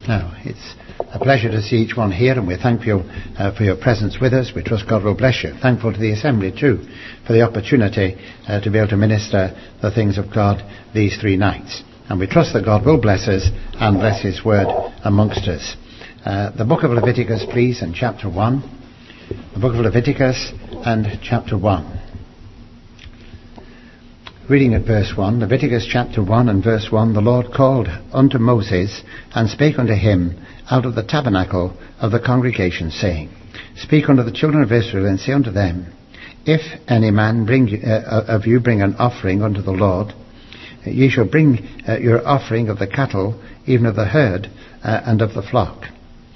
Now, it's a pleasure to see each one here, and we thank you for your presence with us. We trust God will bless you. Thankful to the Assembly too for the opportunity to be able to minister the things of God these 3 nights. And we trust that God will bless us and bless His word amongst us. The book of Leviticus, please, and chapter 1. The book of Leviticus and chapter 1. Reading at verse 1, Leviticus chapter 1 and verse 1, the Lord called unto Moses and spake unto him out of the tabernacle of the congregation, saying, Speak unto the children of Israel, and say unto them, If any man of you bring an offering unto the Lord, ye shall bring your offering of the cattle, even of the herd, and of the flock.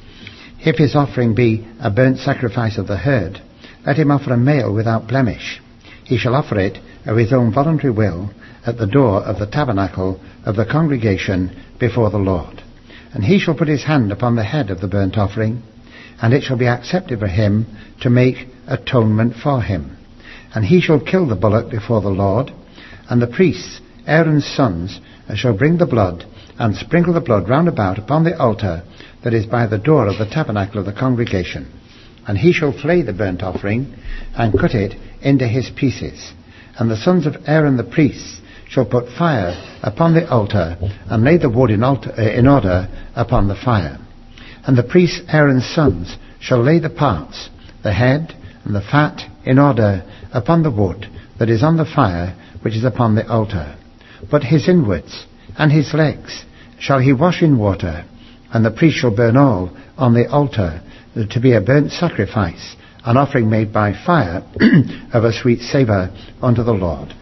If his offering be a burnt sacrifice of the herd, let him offer a male without blemish. He shall offer it of his own voluntary will at the door of the tabernacle of the congregation before the Lord. And he shall put his hand upon the head of the burnt offering, and it shall be accepted for him to make atonement for him. And he shall kill the bullock before the Lord, and the priests, Aaron's sons, shall bring the blood, and sprinkle the blood round about upon the altar that is by the door of the tabernacle of the congregation. And he shall flay the burnt offering, and cut it into his pieces. And the sons of Aaron the priests shall put fire upon the altar, and lay the wood in order upon the fire. And the priests Aaron's sons shall lay the parts, the head and the fat, in order upon the wood that is on the fire which is upon the altar. But his inwards and his legs shall he wash in water, and the priest shall burn all on the altar to be a burnt sacrifice, an offering made by fire of a sweet savour unto the Lord.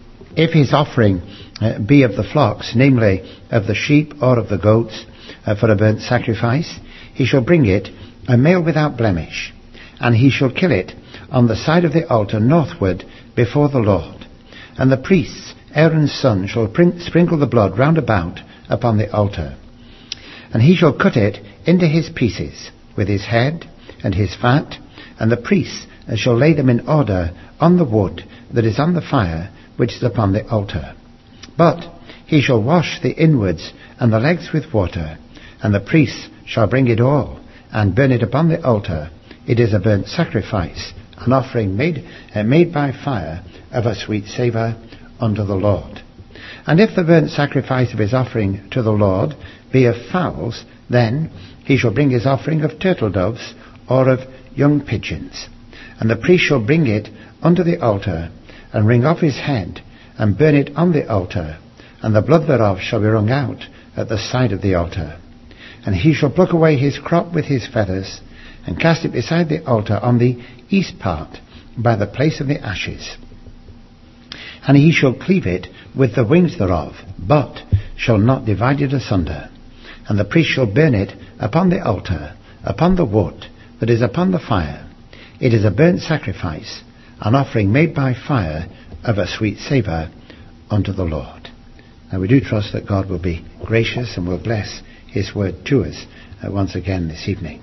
If his offering be of the flocks, namely of the sheep or of the goats, for a burnt sacrifice, he shall bring it a male without blemish, and he shall kill it on the side of the altar northward before the Lord. And the priests, Aaron's son, shall sprinkle the blood round about upon the altar. And he shall cut it into his pieces, with his head and his fat, and the priests shall lay them in order on the wood that is on the fire which is upon the altar. But he shall wash the inwards and the legs with water, and the priests shall bring it all, and burn it upon the altar. It is a burnt sacrifice, an offering made by fire of a sweet savour unto the Lord. And if the burnt sacrifice of his offering to the Lord be of fowls, then he shall bring his offering of turtle doves or of young pigeons. And the priest shall bring it unto the altar, and wring off his head, and burn it on the altar, and the blood thereof shall be wrung out at the side of the altar. And he shall pluck away his crop with his feathers, and cast it beside the altar on the east part, by the place of the ashes. And he shall cleave it with the wings thereof, but shall not divide it asunder. And the priest shall burn it upon the altar, upon the wood that is upon the fire. It is a burnt sacrifice, an offering made by fire of a sweet savour unto the Lord. Now we do trust that God will be gracious and will bless His word to us once again this evening.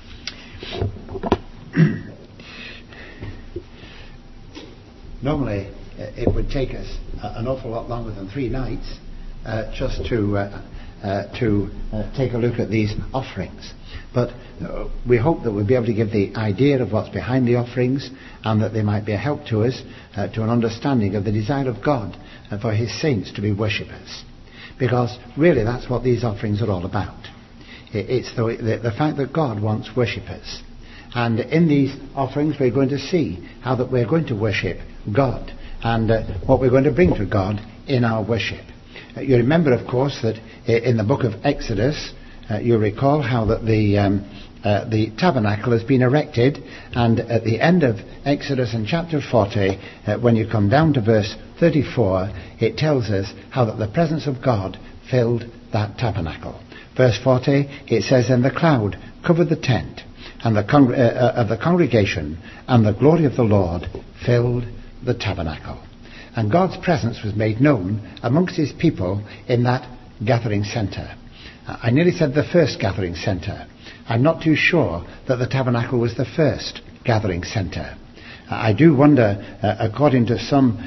Normally it would take us an awful lot longer than 3 nights just to take a look at these offerings. But we hope that we'll be able to give the idea of what's behind the offerings, and that they might be a help to us to an understanding of the desire of God for His saints to be worshippers. Because really that's what these offerings are all about. It's the fact that God wants worshippers. And in these offerings we're going to see how that we're going to worship God, and what we're going to bring to God in our worship. You remember, of course, that in the book of Exodus, you recall how that the tabernacle has been erected, and at the end of Exodus in chapter 40, when you come down to verse 34, it tells us how that the presence of God filled that tabernacle. Verse 40, it says, And the cloud covered the tent and of the congregation, and the glory of the Lord filled the tabernacle. And God's presence was made known amongst His people in that gathering centre. I nearly said the first gathering centre. I'm not too sure that the tabernacle was the first gathering centre. I do wonder, according to some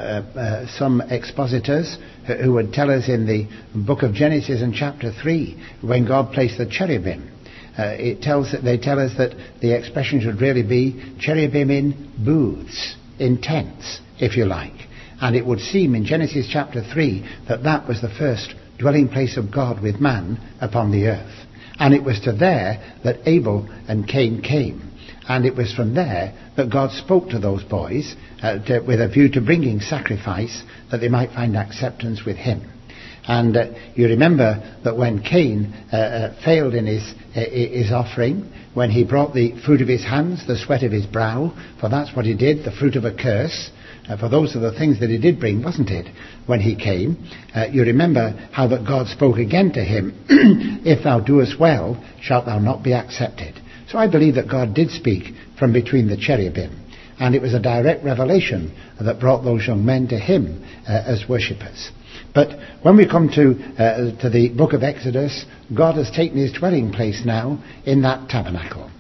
expositors who would tell us in the book of Genesis in chapter 3, when God placed the cherubim, they tell us that the expression should really be cherubim in booths, in tents, if you like. And it would seem in Genesis chapter 3 that was the first dwelling place of God with man upon the earth. And it was to there that Abel and Cain came. And it was from there that God spoke to those boys with a view to bringing sacrifice that they might find acceptance with him. And you remember that when Cain failed in his offering, when he brought the fruit of his hands, the sweat of his brow, for that's what he did, the fruit of a curse, for those are the things that he did bring, wasn't it, when he came? You remember how that God spoke again to him, if thou doest well, shalt thou not be accepted. So I believe that God did speak from between the cherubim, and it was a direct revelation that brought those young men to him as worshippers. But when we come to the book of Exodus, God has taken his dwelling place now in that tabernacle.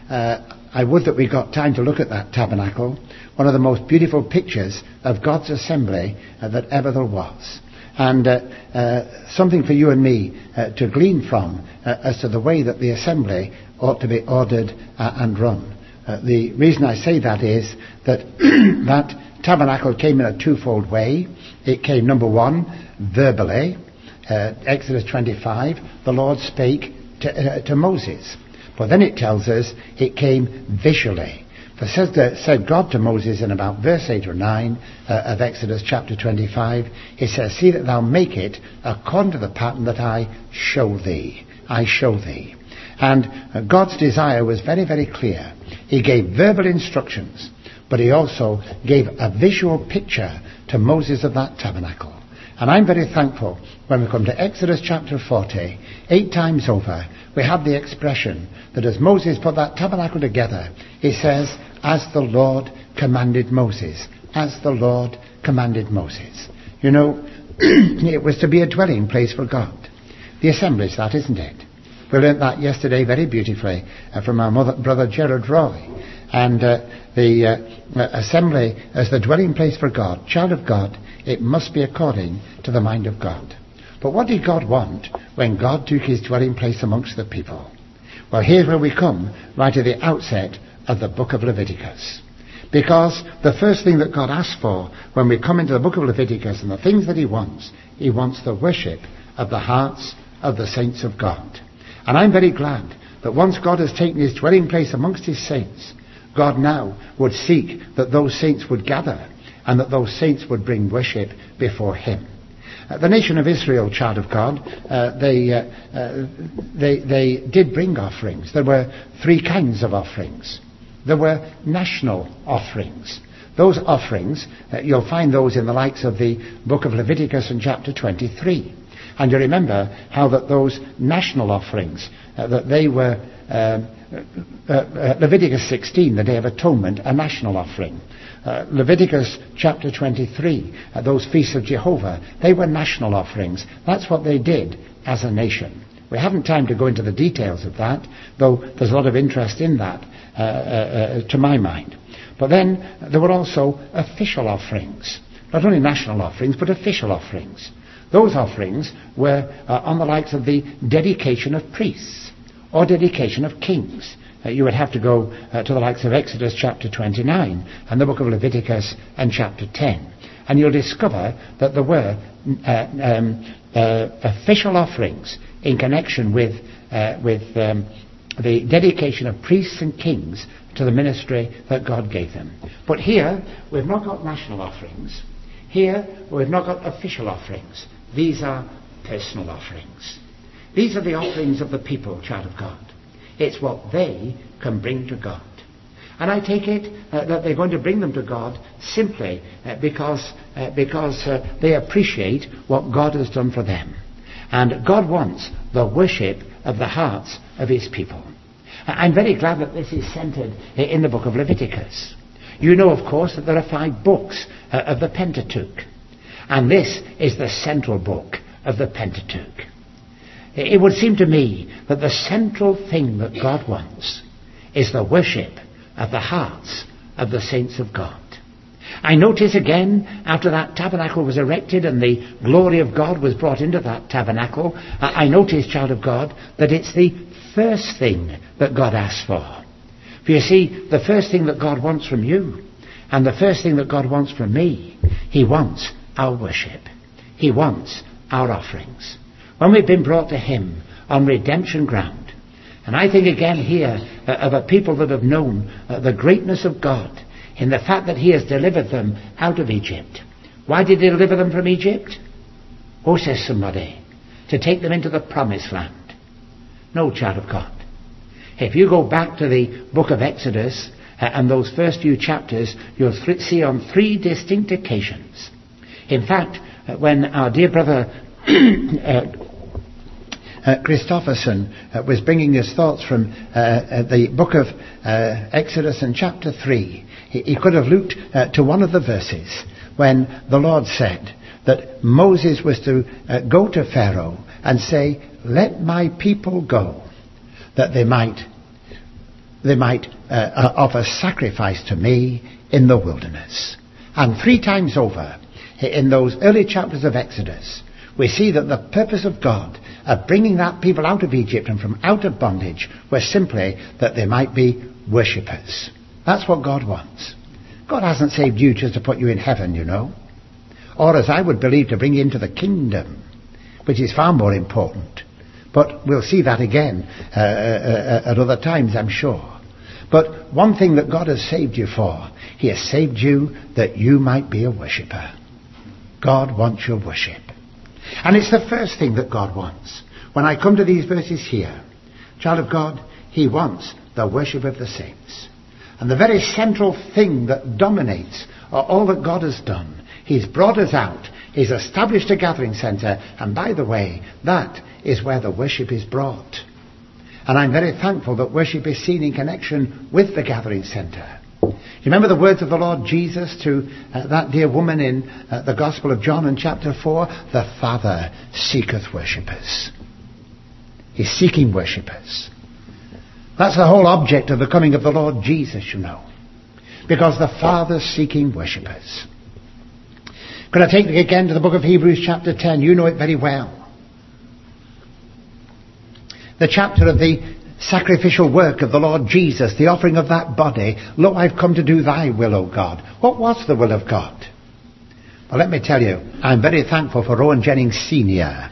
I would that we got time to look at that tabernacle, one of the most beautiful pictures of God's assembly that ever there was. And something for you and me to glean from as to the way that the assembly ought to be ordered and run. The reason I say that is that that tabernacle came in a twofold way. It came, number one, verbally. Exodus 25, the Lord spake to Moses. But then it tells us it came visually. For said God to Moses in about verse 8 or 9 of Exodus chapter 25, he says, see that thou make it according to the pattern that I show thee. I show thee. And God's desire was very, very clear. He gave verbal instructions, but he also gave a visual picture to Moses of that tabernacle. And I'm very thankful when we come to Exodus chapter 40, 8 times over, we have the expression that as Moses put that tabernacle together, he says, as the Lord commanded Moses. As the Lord commanded Moses. You know, it was to be a dwelling place for God. The assembly's that, isn't it? We learnt that yesterday very beautifully from our brother Gerard Roy. And the assembly as the dwelling place for God, child of God, it must be according to the mind of God. But what did God want when God took his dwelling place amongst the people? Well, here's where we come right at the outset of the book of Leviticus. Because the first thing that God asks for when we come into the book of Leviticus and the things that he wants the worship of the hearts of the saints of God. And I'm very glad that once God has taken his dwelling place amongst his saints, God now would seek that those saints would gather and that those saints would bring worship before him. The nation of Israel, child of God, they did bring offerings. There were 3 kinds of offerings. There were national offerings. Those offerings, you'll find those in the likes of the book of Leviticus in chapter 23. And you remember how that those national offerings, that they were Leviticus 16, the Day of Atonement, a national offering. Leviticus chapter 23, those feasts of Jehovah, they were national offerings. That's what they did as a nation. We haven't time to go into the details of that, though there's a lot of interest in that, to my mind. But then there were also official offerings. Not only national offerings, but official offerings. Those offerings were on the likes of the dedication of priests or dedication of kings. You would have to go to the likes of Exodus chapter 29 and the book of Leviticus and chapter 10. And you'll discover that there were official offerings in connection with the dedication of priests and kings to the ministry that God gave them. But here, we've not got national offerings. Here, we've not got official offerings. These are personal offerings. These are the offerings of the people, child of God. It's what they can bring to God. And I take it that they're going to bring them to God simply because they appreciate what God has done for them. And God wants the worship of the hearts of his people. I'm very glad that this is centered in the book of Leviticus. You know, of course, that there are 5 books of the Pentateuch. And this is the central book of the Pentateuch. It would seem to me that the central thing that God wants is the worship of the hearts of the saints of God. I notice again, after that tabernacle was erected and the glory of God was brought into that tabernacle, I notice, child of God, that it's the first thing that God asks for. For you see, the first thing that God wants from you, and the first thing that God wants from me, he wants our worship. He wants our offerings. When we've been brought to him on redemption ground, and I think again here of a people that have known the greatness of God in the fact that he has delivered them out of Egypt. Why did he deliver them from Egypt? Oh, says somebody, to take them into the promised land. No, child of God. If you go back to the book of Exodus and those first few chapters, you'll see on 3 distinct occasions. In fact, when our dear brother Christopherson was bringing his thoughts from the book of Exodus and chapter 3, he could have looked to one of the verses when the Lord said that Moses was to go to Pharaoh and say, "Let my people go, that they might offer sacrifice to me in the wilderness." And 3 times over in those early chapters of Exodus, we see that the purpose of God of bringing that people out of Egypt and from out of bondage was simply that they might be worshippers. That's what God wants. God hasn't saved you just to put you in heaven, you know. Or, as I would believe, to bring you into the kingdom, which is far more important. But we'll see that again at other times, I'm sure. But one thing that God has saved you for, he has saved you that you might be a worshipper. God wants your worship. And it's the first thing that God wants. When I come to these verses here, child of God, he wants the worship of the saints. And the very central thing that dominates all that God has done, he's brought us out, he's established a gathering centre, and by the way, that is where the worship is brought. And I'm very thankful that worship is seen in connection with the gathering centre. You remember the words of the Lord Jesus to that dear woman in the Gospel of John in chapter 4? The Father seeketh worshippers. He's seeking worshippers. That's the whole object of the coming of the Lord Jesus, you know. Because the Father's seeking worshippers. Could I take you again to the book of Hebrews chapter 10? You know it very well. The chapter of the sacrificial work of the Lord Jesus, the offering of that body. Lo, I've come to do thy will, O God. What was the will of God? Well, let me tell you, I'm very thankful for Rowan Jennings Senior.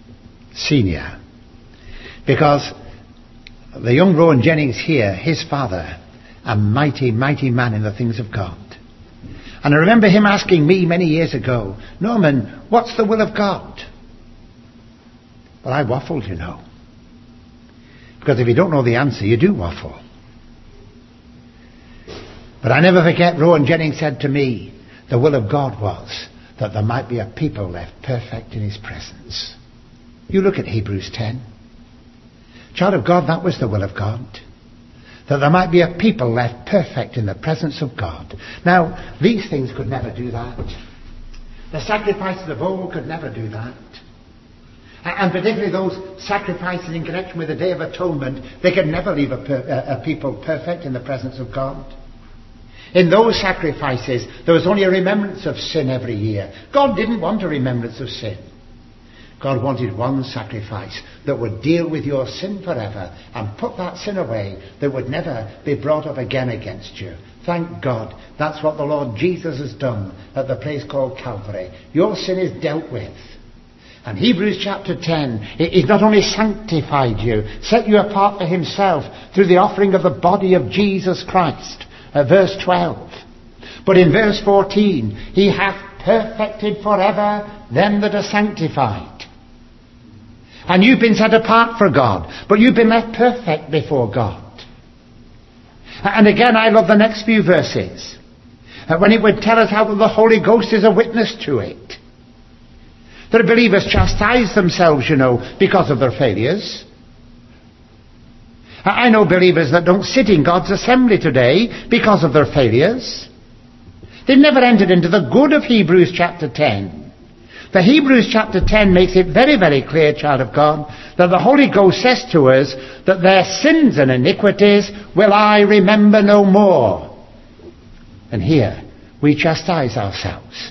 Because the young Rowan Jennings here, his father, a mighty, mighty man in the things of God. And I remember him asking me many years ago, Norman, what's the will of God? Well, I waffled, you know. Because if you don't know the answer, you do waffle. But I never forget Rowan Jennings said to me, the will of God was that there might be a people left perfect in his presence. You look at Hebrews 10. Child of God, that was the will of God. That there might be a people left perfect in the presence of God. Now, these things could never do that. The sacrifices of old could never do that. And particularly those sacrifices in connection with the Day of Atonement, they could never leave a people perfect in the presence of God. In those sacrifices, there was only a remembrance of sin every year. God didn't want a remembrance of sin. God wanted one sacrifice that would deal with your sin forever and put that sin away, that would never be brought up again against you. Thank God, that's what the Lord Jesus has done at the place called Calvary. Your sin is dealt with. And Hebrews chapter 10, he's not only sanctified you, set you apart for himself through the offering of the body of Jesus Christ, verse 12. But in verse 14, he hath perfected forever them that are sanctified. And you've been set apart for God, but you've been left perfect before God. And again, I love the next few verses, when it would tell us how the Holy Ghost is a witness to it. The believers chastise themselves, you know, because of their failures. I know believers that don't sit in God's assembly today because of their failures. They've never entered into the good of Hebrews chapter 10. The Hebrews chapter 10 makes it very, very clear, child of God, that the Holy Ghost says to us that their sins and iniquities will I remember no more. And here we chastise ourselves.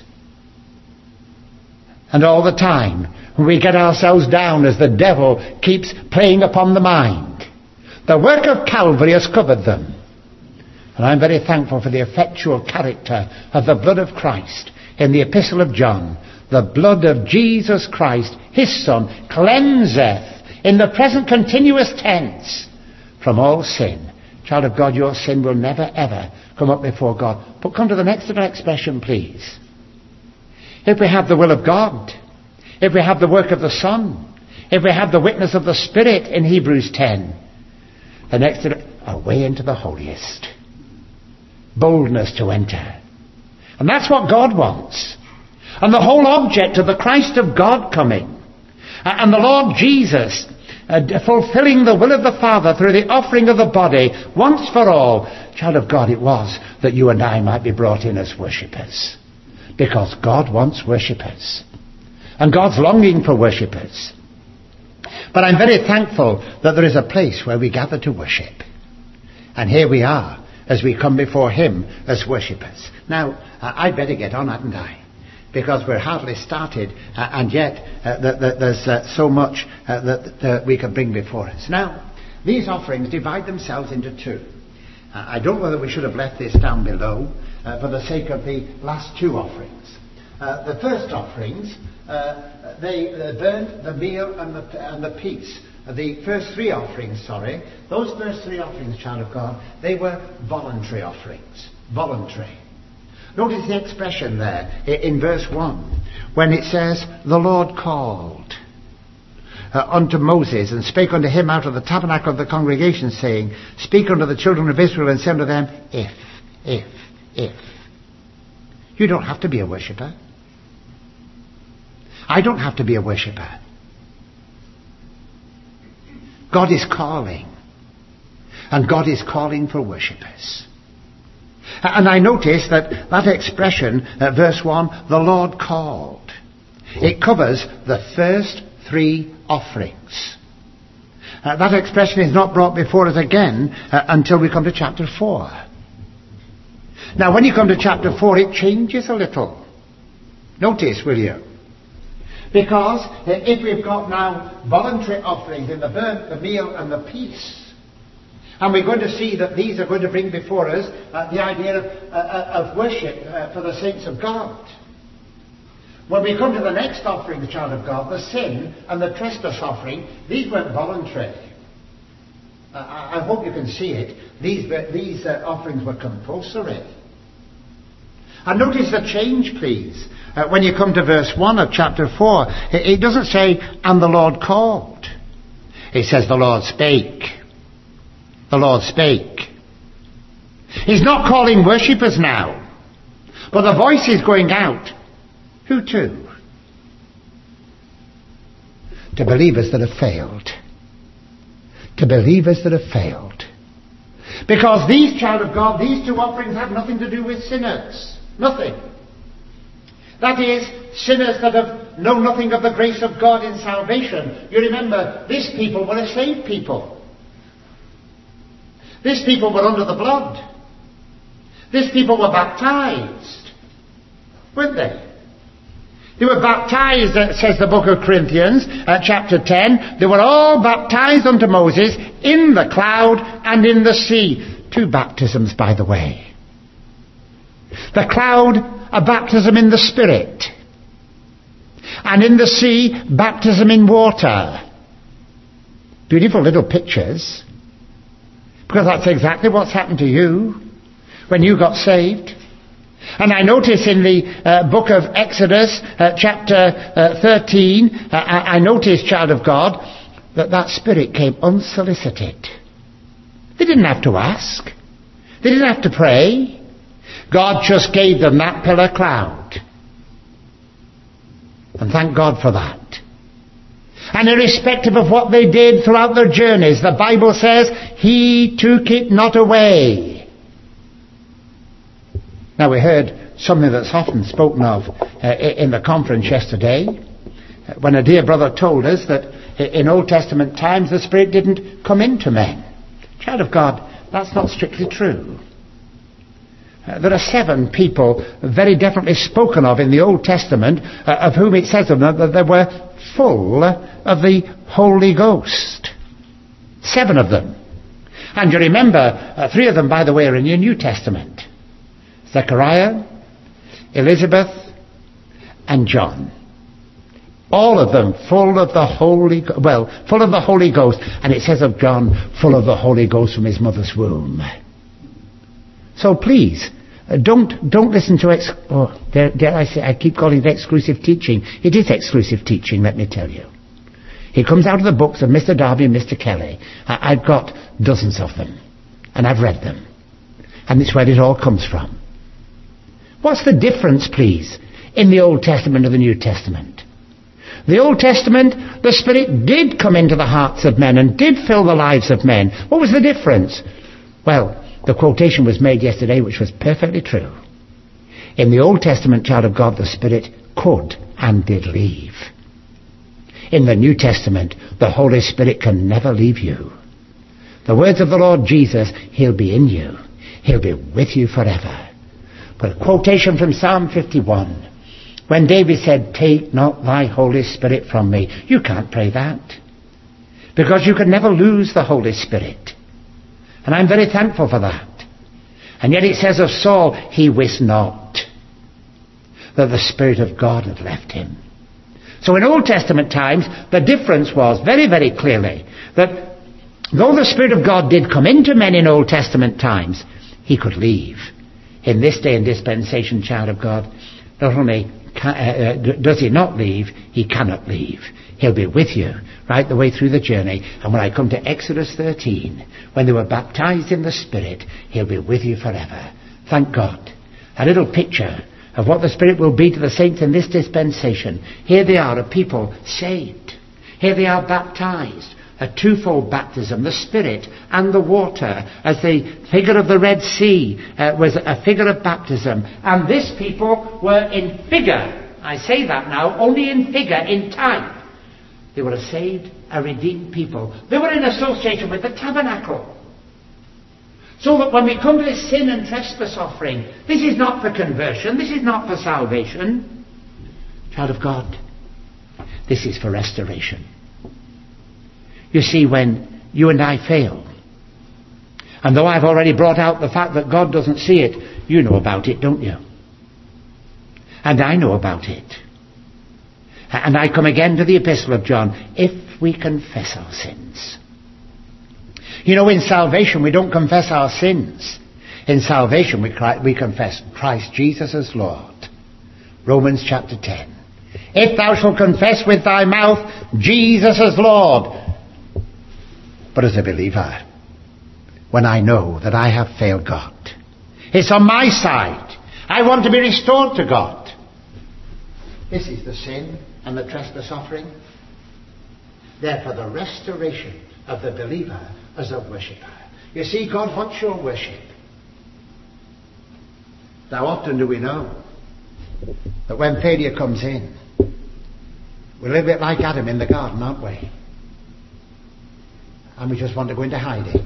And all the time we get ourselves down as the devil keeps playing upon the mind. The work of Calvary has covered them. And I'm very thankful for the effectual character of the blood of Christ in the Epistle of John. The blood of Jesus Christ, his Son, cleanseth in the present continuous tense from all sin. Child of God, your sin will never ever come up before God. But come to the next little expression, please. If we have the will of God, if we have the work of the Son, if we have the witness of the Spirit in Hebrews 10, the next a way into the holiest. Boldness to enter. And that's what God wants. And the whole object of the Christ of God coming, and the Lord Jesus fulfilling the will of the Father through the offering of the body once for all, child of God, it was that you and I might be brought in as worshippers. Because God wants worshippers. And God's longing for worshippers. But I'm very thankful that there is a place where we gather to worship. And here we are as we come before him as worshippers. Now, I'd better get on, hadn't I? Because we're hardly started, and yet there's so much that we can bring before us. Now, these offerings divide themselves into two. I don't know whether we should have left this down below for the sake of the last two offerings. The first offerings, they burnt the meal and the peace. The first three offerings, those first three offerings, child of God, they were voluntary offerings. Voluntary. Notice the expression there in verse 1 when it says, the Lord called unto Moses and spake unto him out of the tabernacle of the congregation, saying, speak unto the children of Israel and say unto them, if. You don't have to be a worshipper. I don't have to be a worshipper. God is calling. And God is calling for worshippers. And I notice that expression, verse 1, the Lord called. It covers the first three offerings. That expression is not brought before us again until we come to chapter 4. Now when you come to chapter 4, it changes a little. Notice, will you? Because if we've got now voluntary offerings in the burnt, the meal and the peace, and we're going to see that these are going to bring before us the idea of worship for the saints of God. When we come to the next offering, the child of God, the sin and the trespass offering, these weren't voluntary. I hope you can see it. These offerings were compulsory. And notice the change, please. When you come to verse 1 of chapter 4, it doesn't say, and the Lord called. It says, the Lord spake. The Lord spake. He's not calling worshippers now, but the voice is going out. Who to? To believers that have failed. To believers that have failed. Because these, child of God, these two offerings have nothing to do with sinners. Nothing. That is, sinners that have known nothing of the grace of God in salvation. You remember, this people were a saved people. These people were under the blood. These people were baptized. Weren't they? They were baptized, says the book of Corinthians, chapter 10. They were all baptized unto Moses in the cloud and in the sea. Two baptisms, by the way. The cloud, a baptism in the Spirit. And in the sea, baptism in water. Beautiful little pictures. Because that's exactly what's happened to you when you got saved. And I notice in the book of Exodus, chapter 13, I notice, child of God, that Spirit came unsolicited. They didn't have to ask. They didn't have to pray. God just gave them that pillar cloud. And thank God for that. And irrespective of what they did throughout their journeys, the Bible says, He took it not away. Now we heard something that's often spoken of in the conference yesterday, when a dear brother told us that in Old Testament times the Spirit didn't come into men. Child of God, that's not strictly true. There are 7 people very definitely spoken of in the Old Testament, of whom it says of them that they were full of the Holy Ghost. 7 of them. And you remember, 3 of them, by the way, are in your New Testament. Zechariah, Elizabeth, and John. All of them full of the Holy Ghost. And it says of John, full of the Holy Ghost from his mother's womb. So please, don't listen to I keep calling it exclusive teaching. It is exclusive teaching, let me tell you. It comes out of the books of Mr. Darby and Mr. Kelly. I've got dozens of them, and I've read them. And it's where it all comes from. What's the difference, please, in the Old Testament and the New Testament? The Old Testament, the Spirit did come into the hearts of men and did fill the lives of men. What was the difference? Well, the quotation was made yesterday, which was perfectly true. In the Old Testament, child of God, the Spirit could and did leave. In the New Testament, the Holy Spirit can never leave you. The words of the Lord Jesus, He'll be in you. He'll be with you forever. But a quotation from Psalm 51, when David said, take not thy Holy Spirit from me. You can't pray that, because you can never lose the Holy Spirit. And I'm very thankful for that. And yet it says of Saul, he wist not that the Spirit of God had left him. So in Old Testament times, the difference was very, very clearly that though the Spirit of God did come into men in Old Testament times, He could leave. In this day and dispensation, child of God, not only does He not leave, He cannot leave. He'll be with you right the way through the journey. And when I come to Exodus 13, when they were baptized in the Spirit, He'll be with you forever. Thank God. A little picture of what the Spirit will be to the saints in this dispensation. Here they are, a people saved. Here they are baptized. A twofold baptism, the Spirit and the water, as the figure of the Red Sea was a figure of baptism. And this people were in figure, I say that now, only in figure, in type. They were a saved, a redeemed people. They were in association with the tabernacle. So that when we come to this sin and trespass offering, this is not for conversion, this is not for salvation. Child of God, this is for restoration. You see, when you and I fail, and though I've already brought out the fact that God doesn't see it, you know about it, don't you? And I know about it. And I come again to the Epistle of John, if we confess our sins. You know, in salvation we don't confess our sins. In salvation we confess Christ Jesus as Lord. Romans chapter 10. If thou shalt confess with thy mouth Jesus as Lord. But as a believer, when I know that I have failed God, it's on my side. I want to be restored to God. This is the sin and the trespass offering. Therefore, the restoration of the believer as a worshipper. You see, God wants your worship. Now, often do we know that when failure comes in, we're a little bit like Adam in the garden, aren't we? And we just want to go into hiding.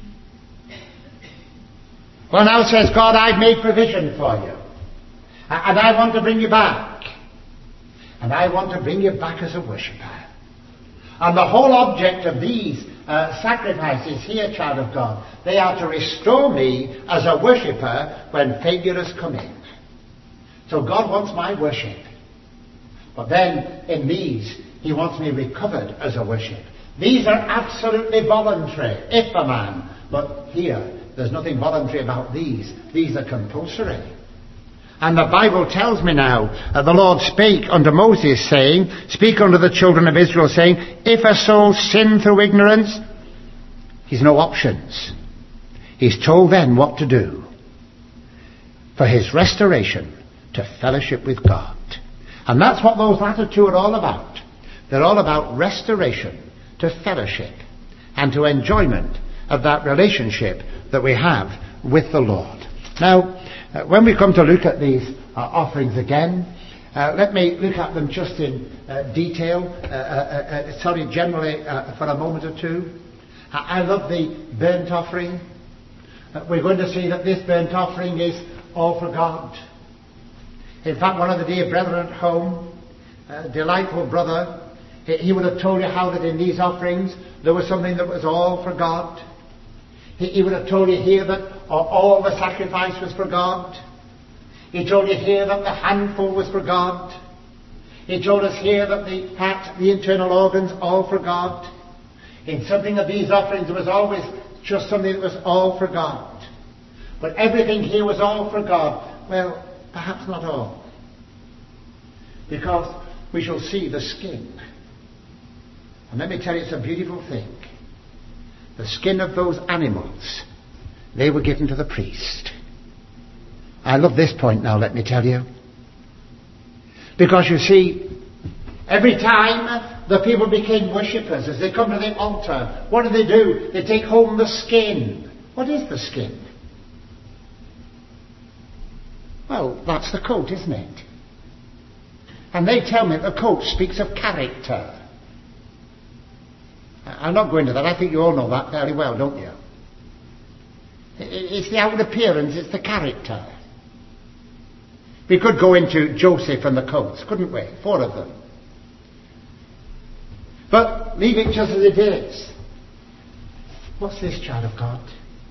Well, now says God, I've made provision for you. And I want to bring you back. And I want to bring you back as a worshipper. And the whole object of these sacrifices here, child of God, they are to restore me as a worshipper when failure has come in. So God wants my worship. But then in these, He wants me recovered as a worship. These are absolutely voluntary, if a man. But here, there's nothing voluntary about these. These are compulsory. And the Bible tells me now, the Lord spake unto Moses, saying, speak unto the children of Israel, saying, if a soul sin through ignorance, he's no options. He's told then what to do for his restoration to fellowship with God. And that's what those latter two are all about. They're all about restoration to fellowship and to enjoyment of that relationship that we have with the Lord. Now, when we come to look at these offerings again, let me look at them just in detail, generally for a moment or two. I love the burnt offering. We're going to see that this burnt offering is all for God. In fact, one of the dear brethren at home, a delightful brother, he would have told you how that in these offerings there was something that was all for God. He would have told you here that all the sacrifice was for God. He told you here that the handful was for God. He told us here that the heart, the internal organs, all for God. In something of these offerings there was always just something that was all for God. But everything here was all for God. Well, perhaps not all. Because we shall see the skin. And let me tell you, it's a beautiful thing. The skin of those animals, they were given to the priest. I love this point now, let me tell you. Because you see, every time the people became worshippers, as they come to the altar, what do? They take home the skin. What is the skin? Well, that's the coat, isn't it? And they tell me the coat speaks of character. I'm not going to that. I think you all know that fairly well, don't you? It's the outward appearance, it's the character. We could go into Joseph and the coats, couldn't we? 4 of them. But leave it just as it is. What's this, child of God?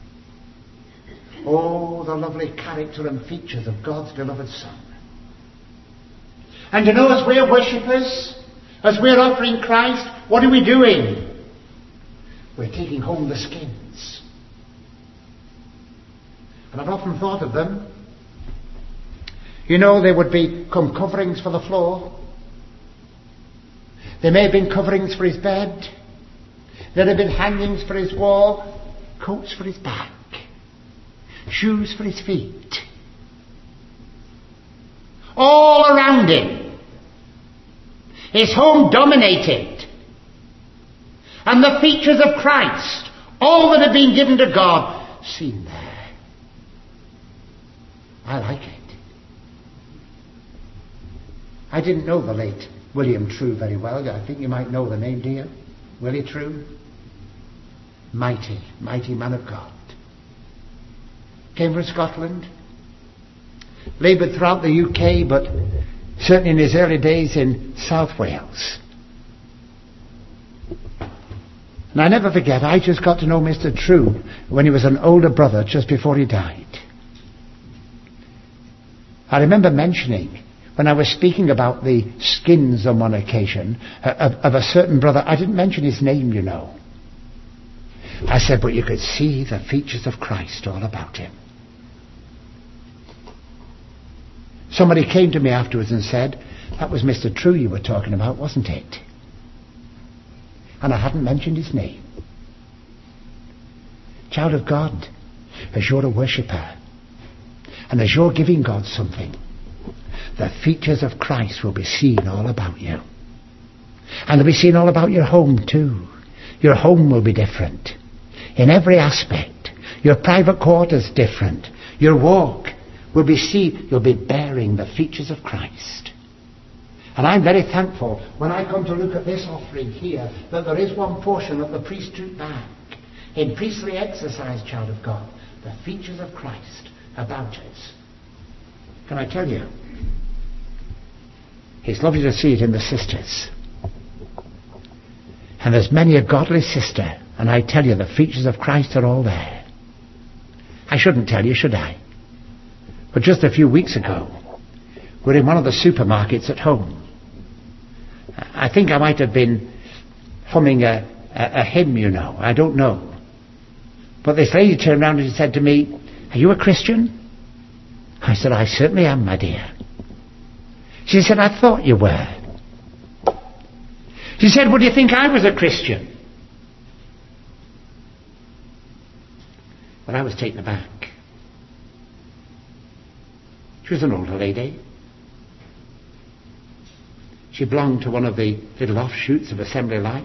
Oh, the lovely character and features of God's beloved Son. And you know, as we're worshippers, as we're offering Christ, what are we doing? We're taking home the skins. And I've often thought of them. You know, they would become coverings for the floor. There may have been coverings for his bed. There have been hangings for his wall, coats for his back, shoes for his feet. All around him. His home dominated. And the features of Christ, all that had been given to God, seen there. I like it. I didn't know the late William True very well. I think you might know the name, do you? Willie True. Mighty, mighty man of God. Came from Scotland. Laboured throughout the UK, but certainly in his early days in South Wales. And I never forget, I just got to know Mr. True when he was an older brother just before he died. I remember mentioning, when I was speaking about the skins on one occasion, of a certain brother, I didn't mention his name, you know. I said, but you could see the features of Christ all about him. Somebody came to me afterwards and said, that was Mr. True you were talking about, wasn't it? And I hadn't mentioned his name. Child of God, as you're a worshipper, and as you're giving God something, the features of Christ will be seen all about you. And they'll be seen all about your home too. Your home will be different. In every aspect. Your private quarters different. Your walk will be seen. You'll be bearing the features of Christ. And I'm very thankful when I come to look at this offering here that there is one portion that the priest took back. In priestly exercise, child of God, the features of Christ about us. Can I tell you? It's lovely to see it in the sisters. And there's many a godly sister, and I tell you the features of Christ are all there. I shouldn't tell you, should I? But just a few weeks ago, we're in one of the supermarkets at home. I think I might have been humming a hymn, you know. I don't know. But this lady turned around and she said to me, "Are you a Christian?" I said, "I certainly am, my dear." She said, "I thought you were." She said, "Would you think I was a Christian?" But I was taken aback. She was an older lady. She belonged to one of the little offshoots of Assembly Life.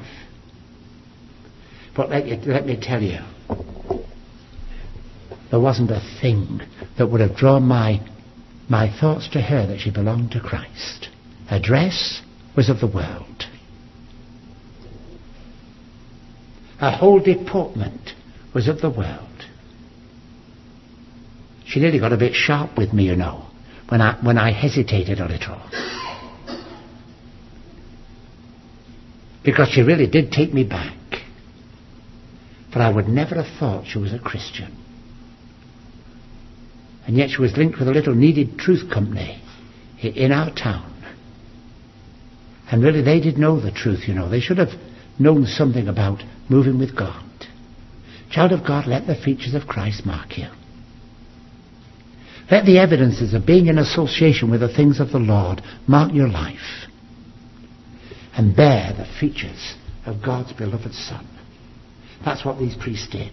But let me tell you, there wasn't a thing that would have drawn my thoughts to her that she belonged to Christ. Her dress was of the world. Her whole deportment was of the world. she nearly got a bit sharp with me, when I hesitated a little. Because she really did take me back. For I would never have thought she was a Christian. And yet she was linked with a little Needed Truth company in our town. And really they did know the truth, They should have known something about moving with God. Child of God, let the features of Christ mark you. Let the evidences of being in association with the things of the Lord mark your life. And bear the features of God's beloved Son. That's what these priests did.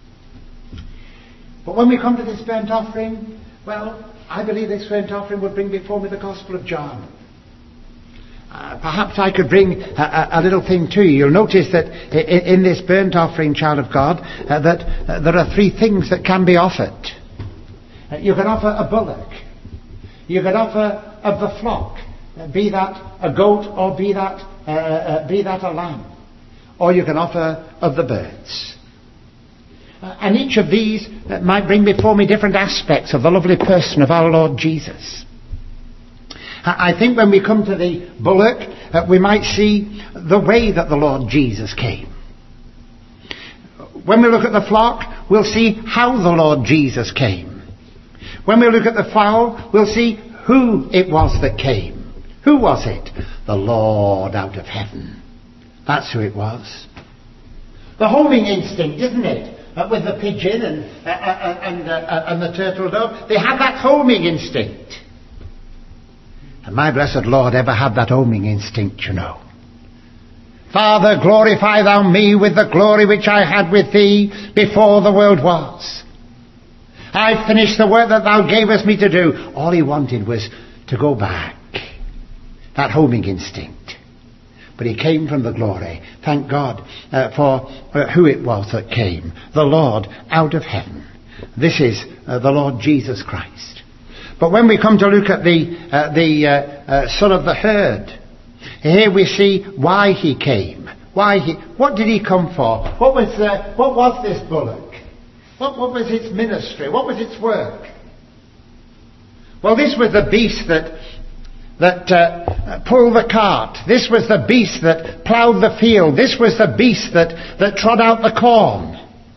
But when we come to this burnt offering, well, I believe this burnt offering would bring before me the Gospel of John. Perhaps I could bring a little thing to you. You'll notice that in this burnt offering, child of God, that there are three things that can be offered. You can offer a bullock. You can offer of the flock, be that a goat or be that a lamb. Or you can offer of the birds. And each of these might bring before me different aspects of the lovely person of our Lord Jesus. I think when we come to the bullock, we might see the way that the Lord Jesus came. When we look at the flock, we'll see how the Lord Jesus came. When we look at the fowl, we'll see who it was that came. Who was it? The Lord out of heaven. That's who it was. The homing instinct, isn't it? With the pigeon and the turtle dove, they had that homing instinct. And my blessed Lord ever had that homing instinct, Father, glorify thou me with the glory which I had with thee before the world was. I finished the work that thou gavest me to do. All he wanted was to go back. That homing instinct. But he came from the glory. Thank God for who it was that came. The Lord out of heaven. This is the Lord Jesus Christ. But when we come to look at the son of the herd, here we see why he came. What did he come for? What was this bullock? What was its ministry? What was its work? Well, this was the beast that pulled the cart. This was the beast that ploughed the field. This was the beast that trod out the corn.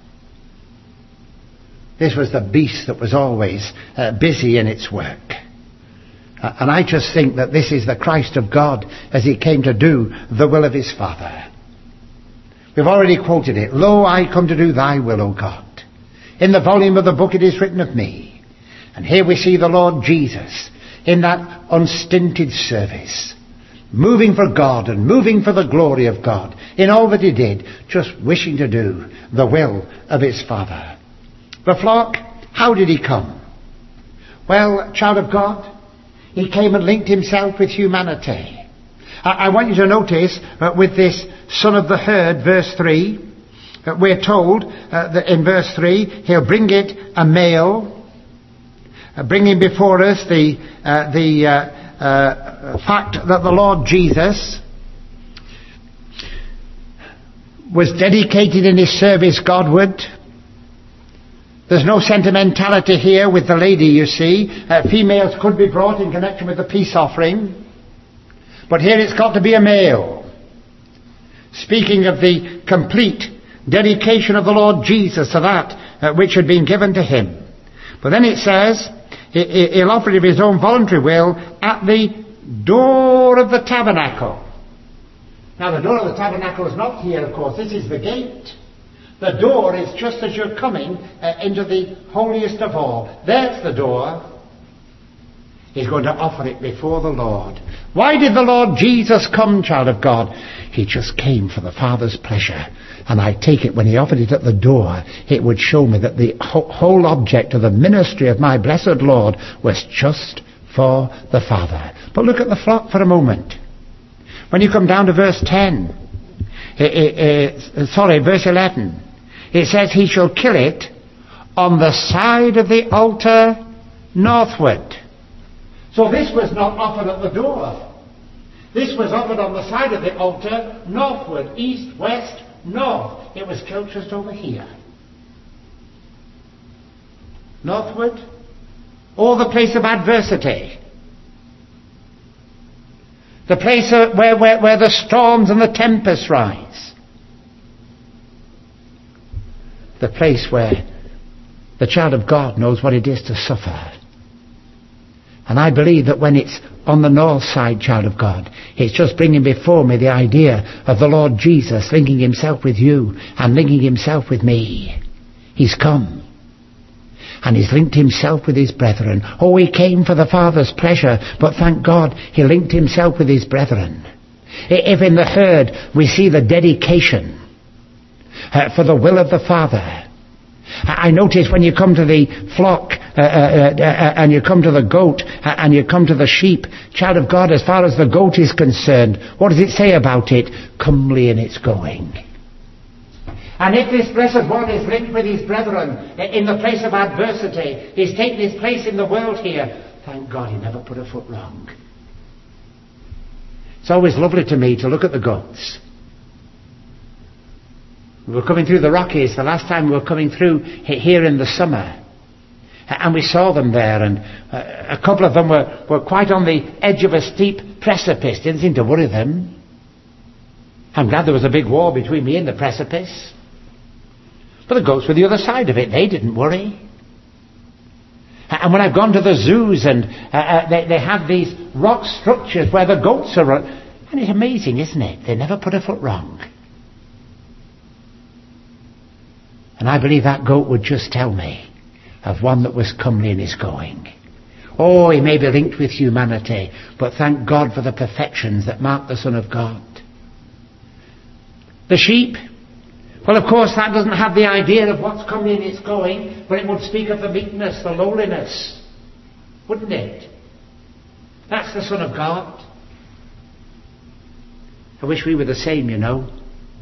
This was the beast that was always busy in its work. And I just think that this is the Christ of God as he came to do the will of his Father. We've already quoted it. Lo, I come to do thy will, O God. In the volume of the book it is written of me. And here we see the Lord Jesus in that unstinted service, moving for God and moving for the glory of God in all that he did, just wishing to do the will of his Father. The flock, how did he come? Well, child of God, he came and linked himself with humanity. I want you to notice with this son of the herd, verse 3, we're told that in verse 3, he'll bring it a male, bringing before us the fact that the Lord Jesus was dedicated in his service Godward. There's no sentimentality here with the lady, you see. Females could be brought in connection with the peace offering. But here it's got to be a male. Speaking of the complete dedication of the Lord Jesus to that which had been given to him. But then it says, he'll offer it of his own voluntary will at the door of the tabernacle. Now the door of the tabernacle is not here, of course. This is the gate. The door is just as you're coming into the holiest of all. There's the door. He's going to offer it before the Lord. Why did the Lord Jesus come, child of God? He just came for the Father's pleasure. And I take it when he offered it at the door, it would show me that the whole object of the ministry of my blessed Lord was just for the Father. But look at the flock for a moment. When you come down to verse 10, verse 11, it says he shall kill it on the side of the altar northward. So this was not offered at the door. This was offered on the side of the altar northward, east, west, north. It was killed just over here. Northward, or the place of adversity. The place where the storms and the tempests rise. The place where the child of God knows what it is to suffer. And I believe that when it's on the north side, child of God, it's just bringing before me the idea of the Lord Jesus linking himself with you and linking himself with me. He's come. And he's linked himself with his brethren. Oh, he came for the Father's pleasure, but thank God he linked himself with his brethren. If in the herd we see the dedication for the will of the Father, I notice when you come to the flock and you come to the goat and you come to the sheep, child of God, as far as the goat is concerned, what does it say about it? Comely in its going. And if this blessed one is linked with his brethren in the place of adversity, he's taken his place in the world here, thank God he never put a foot wrong. It's always lovely to me to look at the goats. We were coming through the Rockies the last time we were coming through here in the summer. And we saw them there, and a couple of them were quite on the edge of a steep precipice. Didn't seem to worry them. I'm glad there was a big wall between me and the precipice. But the goats were the other side of it. They didn't worry. And when I've gone to the zoos and they have these rock structures where the goats are... And it's amazing, isn't it? They never put a foot wrong. And I believe that goat would just tell me of one that was comely in his going. Oh, he may be linked with humanity, but thank God for the perfections that mark the Son of God. The sheep, well, of course, that doesn't have the idea of what's comely in its going, but it would speak of the meekness, the lowliness, wouldn't it? That's the Son of God. I wish we were the same, you know.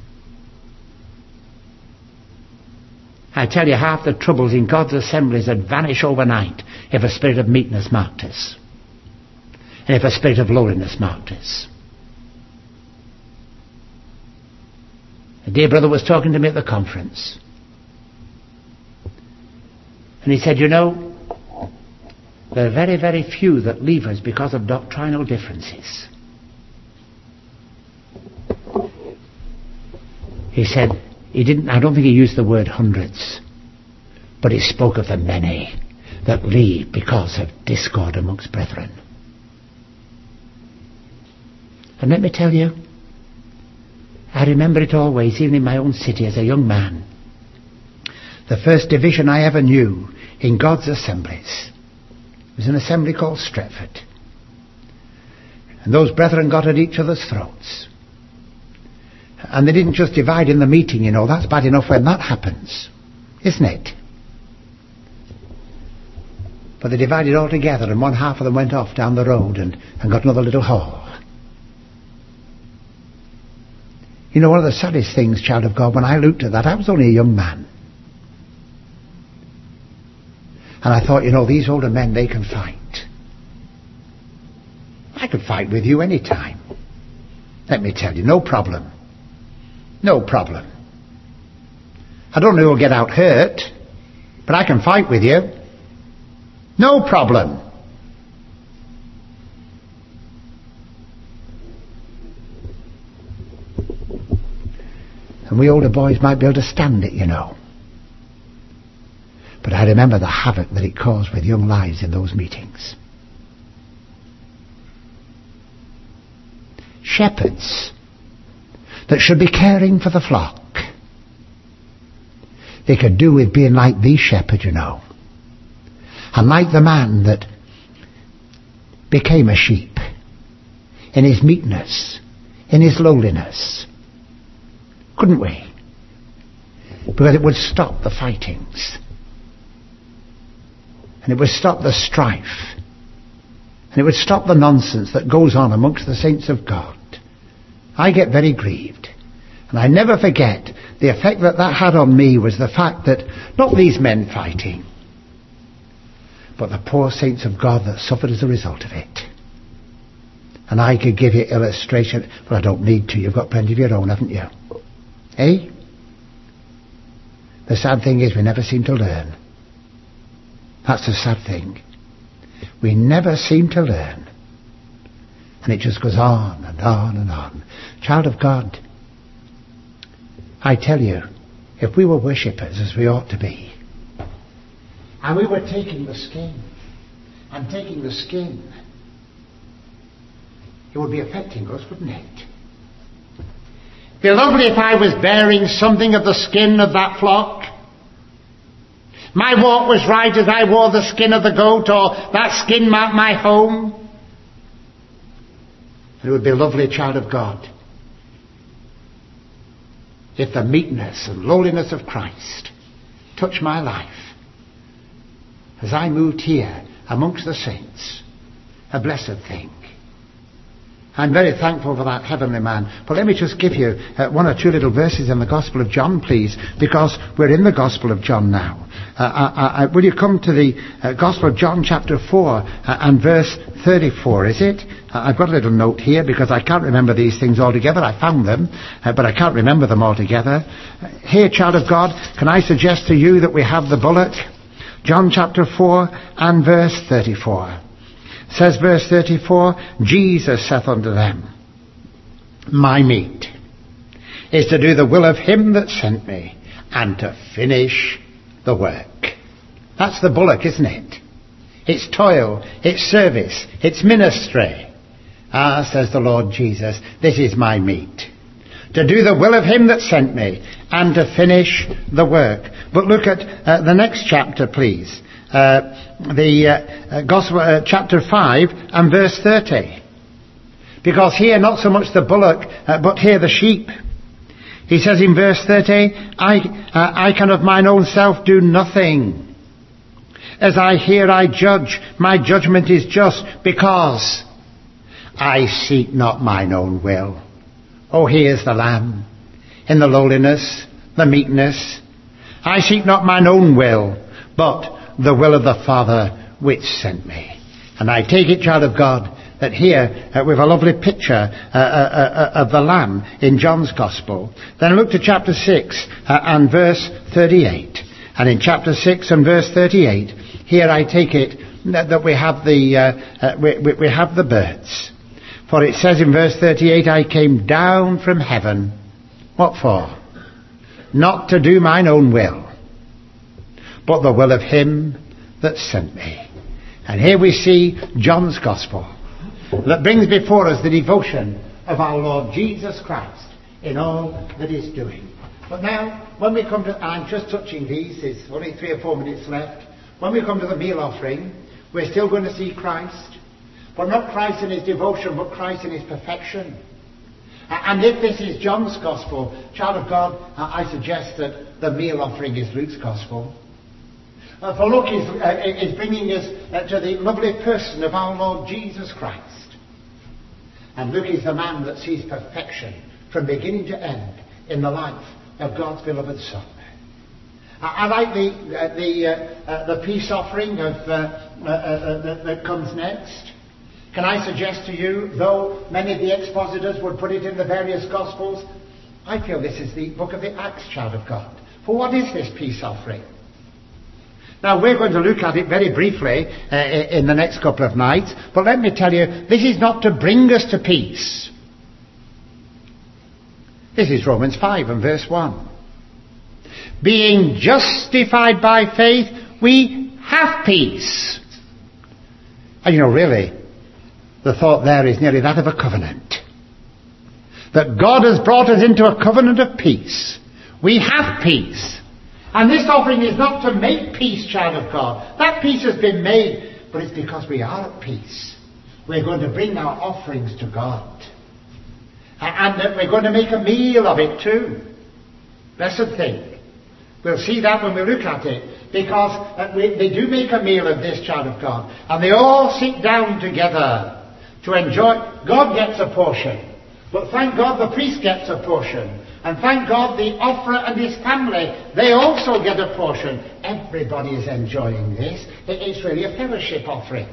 I tell you, half the troubles in God's assemblies would vanish overnight if a spirit of meekness marked us. And if a spirit of lowliness marked us. A dear brother was talking to me at the conference. And he said, you know, there are very, very few that leave us because of doctrinal differences. He said, I don't think he used the word hundreds, but he spoke of the many that leave because of discord amongst brethren. And let me tell you, I remember it always, even in my own city as a young man. The first division I ever knew in God's assemblies was an assembly called Stretford. And those brethren got at each other's throats. And they didn't just divide in the meeting, you know. That's bad enough when that happens, isn't it? But they divided all together, and one half of them went off down the road and got another little hall. You know, one of the saddest things, child of God, when I looked at that, I was only a young man. And I thought, you know, these older men, they can fight. I could fight with you any time. Let me tell you, no problem. No problem. I don't know who will get out hurt, but I can fight with you. No problem. And we older boys might be able to stand it, you know. But I remember the havoc that it caused with young lives in those meetings. Shepherds that should be caring for the flock, they could do with being like the shepherd, you know. And like the man that became a sheep in his meekness, in his lowliness. Couldn't we? Because it would stop the fightings. And it would stop the strife. And it would stop the nonsense that goes on amongst the saints of God. I get very grieved. And I never forget the effect that had on me was the fact that not these men fighting, but the poor saints of God that suffered as a result of it. And I could give you illustration, but I don't need to. You've got plenty of your own, haven't you? Eh? The sad thing is we never seem to learn. That's the sad thing. We never seem to learn. And it just goes on and on and on. Child of God, I tell you, if we were worshippers as we ought to be, and we were taking the skin, and taking the skin, it would be affecting us, wouldn't it? It'd be lovely if I was bearing something of the skin of that flock. My walk was right as I wore the skin of the goat, or that skin marked my home. It would be lovely, child of God, if the meekness and lowliness of Christ touched my life as I moved here amongst the saints. A blessed thing. I'm very thankful for that heavenly man. But let me just give you one or two little verses in the Gospel of John, please, because we're in the Gospel of John now. Will you come to the Gospel of John chapter 4 and verse 34, is it? I've got a little note here because I can't remember these things all together. I found them, but I can't remember them all together. Here, child of God, can I suggest to you that we have the bullet? John chapter 4 and verse 34. Says verse 34, Jesus saith unto them, my meat is to do the will of him that sent me, and to finish the work. That's the bullock, isn't it? It's toil, it's service, it's ministry. Says the Lord Jesus, this is my meat, to do the will of him that sent me, and to finish the work. But look at the next chapter, please. The Gospel, chapter 5 and verse 30. Because here, not so much the bullock, but here the sheep. He says in verse 30, I can of mine own self do nothing. As I hear, I judge. My judgment is just, because I seek not mine own will. Oh, here's the Lamb, in the lowliness, the meekness. I seek not mine own will, but the will of the Father which sent me. And I take it, child of God, that here we have a lovely picture of the Lamb in John's Gospel. Then look to chapter 6 and verse 38. And in chapter 6 and verse 38, here I take it that we have we have the birds. For it says in verse 38, I came down from heaven. What for? Not to do mine own will, but the will of him that sent me. And here we see John's Gospel that brings before us the devotion of our Lord Jesus Christ in all that he's doing. But now, when we come to, I'm just touching these, there's only 3 or 4 minutes left. When we come to the meal offering, we're still going to see Christ. But not Christ in his devotion, but Christ in his perfection. And if this is John's Gospel, child of God, I suggest that the meal offering is Luke's Gospel. For Luke is bringing us to the lovely person of our Lord Jesus Christ. And Luke is the man that sees perfection from beginning to end in the life of God's beloved Son. I like the peace offering that comes next. Can I suggest to you, though many of the expositors would put it in the various Gospels, I feel this is the book of the Acts, child of God. For what is this peace offering? Now, we're going to look at it very briefly in the next couple of nights, but let me tell you, this is not to bring us to peace. This is Romans 5 and verse 1. Being justified by faith, we have peace. And you know, really, the thought there is nearly that of a covenant. That God has brought us into a covenant of peace. We have peace. And this offering is not to make peace, child of God. That peace has been made, but it's because we are at peace. We're going to bring our offerings to God. And we're going to make a meal of it too. Blessed thing. We'll see that when we look at it. Because they do make a meal of this, child of God. And they all sit down together to enjoy. God gets a portion. But thank God the priest gets a portion. And thank God the offerer and his family, they also get a portion. Everybody is enjoying this. It's really a fellowship offering.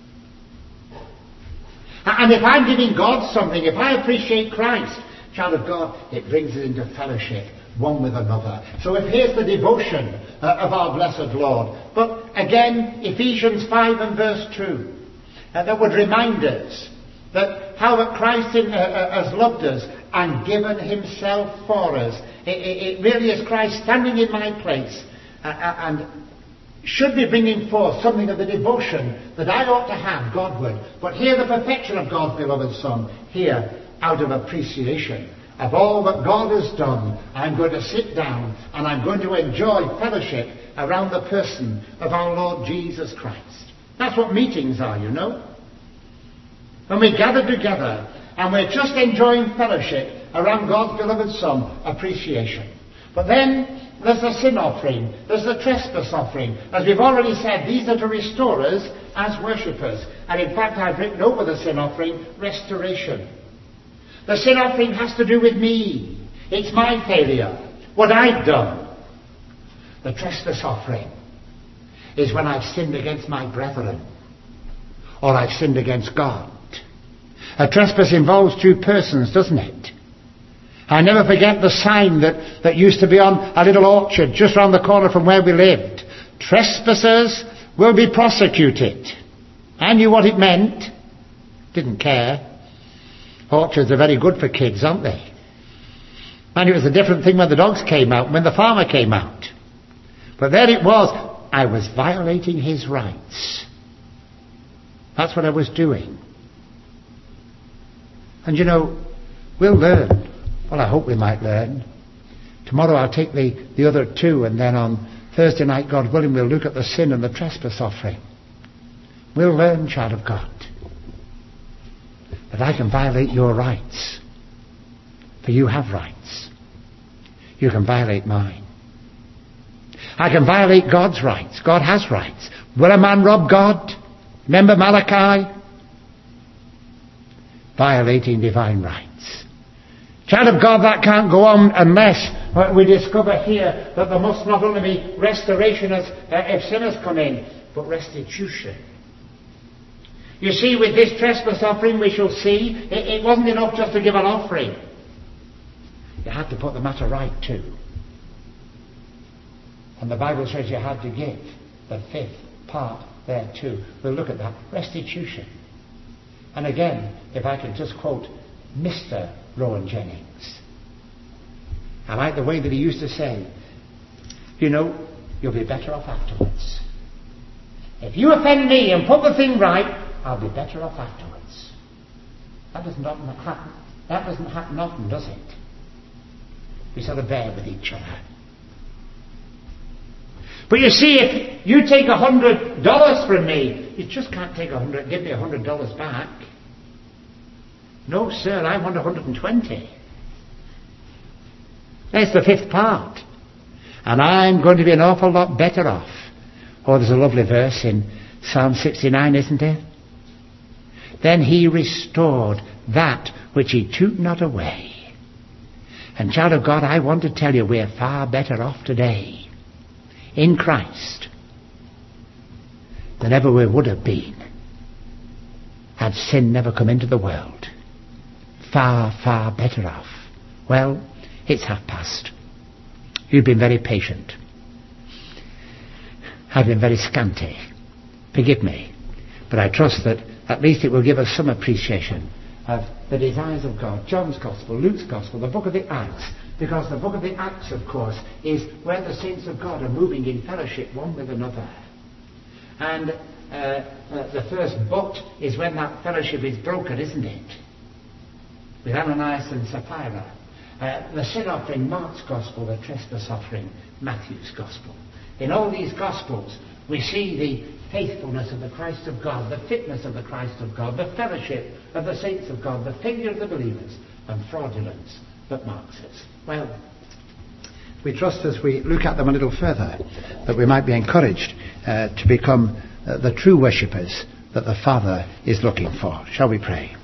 And if I'm giving God something, if I appreciate Christ, child of God, it brings us into fellowship one with another. So if here's the devotion of our blessed Lord. But again, Ephesians 5 and verse 2, that would remind us that how that Christ has loved us and given himself for us. It really is Christ standing in my place and should be bringing forth something of the devotion that I ought to have Godward. But here the perfection of God's beloved Son, here out of appreciation of all that God has done, I'm going to sit down and I'm going to enjoy fellowship around the person of our Lord Jesus Christ. That's what meetings are, you know. When we gather together and we're just enjoying fellowship around God's beloved Son, appreciation. But then there's the sin offering, there's the trespass offering. As we've already said, these are to restore us as worshippers. And in fact, I've written over the sin offering, restoration. The sin offering has to do with me. It's my failure, what I've done. The trespass offering is when I've sinned against my brethren, or I've sinned against God. A trespass involves two persons, doesn't it? I never forget the sign that used to be on a little orchard just round the corner from where we lived. Trespassers will be prosecuted. I knew what it meant. Didn't care. Orchards are very good for kids, aren't they? And it was a different thing when the dogs came out, when the farmer came out. But there it was. I was violating his rights. That's what I was doing. And you know, we'll learn. Well, I hope we might learn. Tomorrow I'll take the other two, and then on Thursday night, God willing, we'll look at the sin and the trespass offering. We'll learn, child of God, that I can violate your rights. For you have rights. You can violate mine. I can violate God's rights. God has rights. Will a man rob God? Remember Malachi? Violating divine rights. Child of God, that can't go on unless we discover here that there must not only be restoration as if sinners come in, but restitution. You see, with this trespass offering, we shall see, it wasn't enough just to give an offering. You had to put the matter right too. And the Bible says you had to give the fifth part there too. We'll look at that. Restitution. And again, if I can just quote Mr. Rowan Jennings. I like the way that he used to say, you know, you'll be better off afterwards. If you offend me and put the thing right, I'll be better off afterwards. That doesn't often happen. That doesn't happen often, does it? We sort of bear with each other. But you see, if you take $100 from me, you just can't give me $100 back. No, sir, I want 120. That's the fifth part. And I'm going to be an awful lot better off. Oh, there's a lovely verse in Psalm 69, isn't there? Then he restored that which he took not away. And child of God, I want to tell you we're far better off today in Christ than ever we would have been had sin never come into the world. Far, far better off. Well, it's past. You've been very patient. I've been very scanty. Forgive me. But I trust that at least it will give us some appreciation of the desires of God. John's Gospel, Luke's Gospel, the book of the Acts. Because the book of the Acts, of course, is where the saints of God are moving in fellowship one with another. And the first but is when that fellowship is broken, isn't it? With Ananias and Sapphira. The sin offering, Mark's Gospel, the trespass offering, Matthew's Gospel. In all these Gospels, we see the faithfulness of the Christ of God, the fitness of the Christ of God, the fellowship of the saints of God, the failure of the believers, and fraudulence that marks us. Well, we trust as we look at them a little further that we might be encouraged to become the true worshippers that the Father is looking for. Shall we pray?